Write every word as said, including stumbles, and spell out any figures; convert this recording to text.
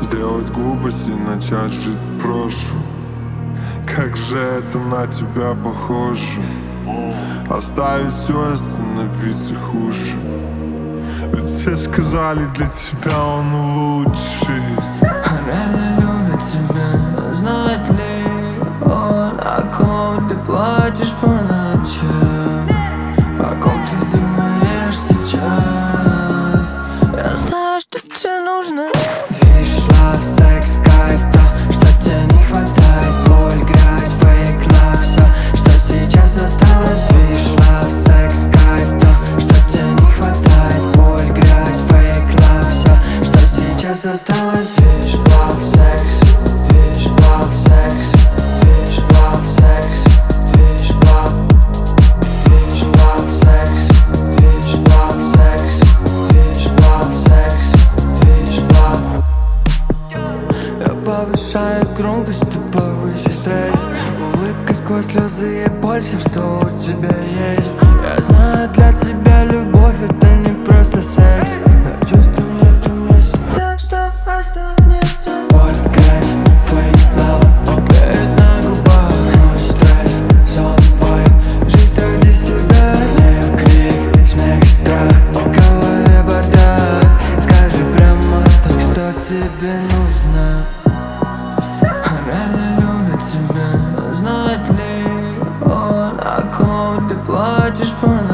сделать глупость и начать жить прошлым. Как же это на тебя похоже? Оставить все и становиться хуже. Ведь все сказали, для тебя он лучший. Он реально любит тебя, знает ли он, о ком ты плачешь по ночам, о ком ты думаешь сейчас. Я знаю, что тебе нужно. Видишь, love, секс, кайф, то, что тебе не хватает. Боль, грязь, fake love, все, что сейчас осталось. Видишь, love, секс, кайф, то, что тебе не хватает. Боль, грязь, fake love, все, что сейчас осталось. Видишь, love, секс, видишь, love, секс, видишь, love, секс, видишь, love, видишь, love, секс, видишь, love, секс, видишь, love, секс, видишь, love. Я повышаю громкость, ты повыси стресс. Улыбка сквозь слезы и боль, все, что у тебя есть. Я знаю, для тебя любовь это не просто секс, но чувствам нету места. Все, что останется. Боль, грязь, fake love, опять на губах. Ночь, стресс, сон, вайб, жить ради себя. Гнев, крик, смех, страх, в голове бардак. Скажи прямо так, что тебе нужно. Он реально любит тебя, знает ли он, о ком ты плачешь по